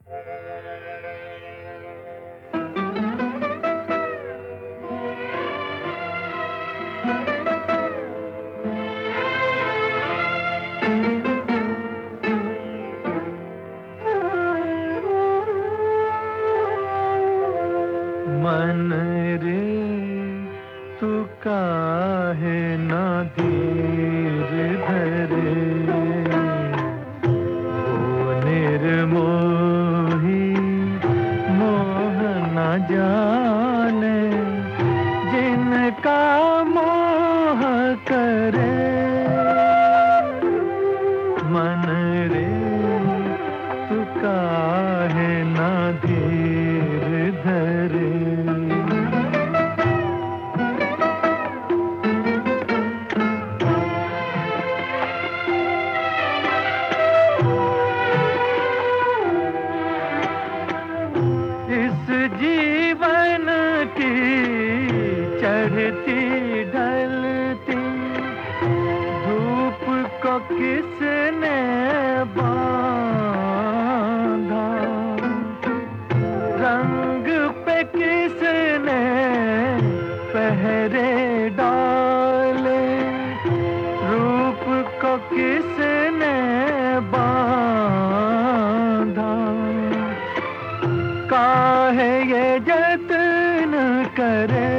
मन रे तू काहे ना धीर धरे, ओ निर्मोही मोह न जाने, जिनका मोह करे। मन रे तू काहे ना धीर धरे। इस जीवन की चढ़ती ढलती धूप को किसने बांधा, रंग पे किसने पहरे डाले, रूप को किसने बांधा। काहे ये जतन करे,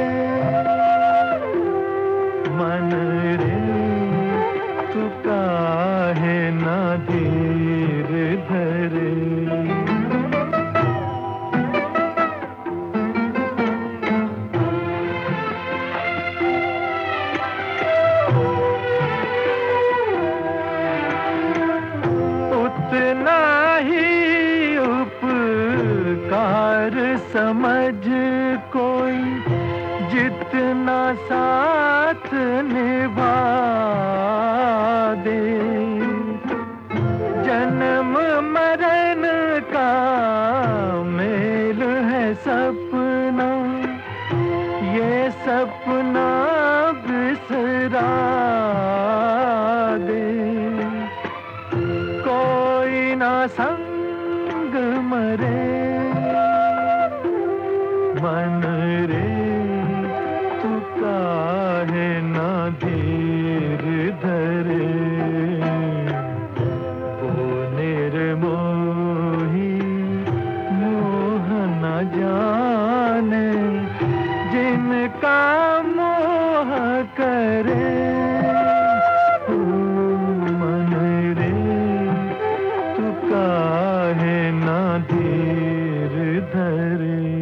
मन रे तू काहे ना धीर धरे। उतना ही उपकार समझ कोई, जितना साथ निभा दे। जन्म मरण का मेल है सपना, ये सपना बिसरा दे। कोई ना संग मरे, मन रे तू काहे ना धीर धरे। ओ निर्मोही मोह न जाने, जिनका मोह करे। मन रे तू काहे ना धीर धरे।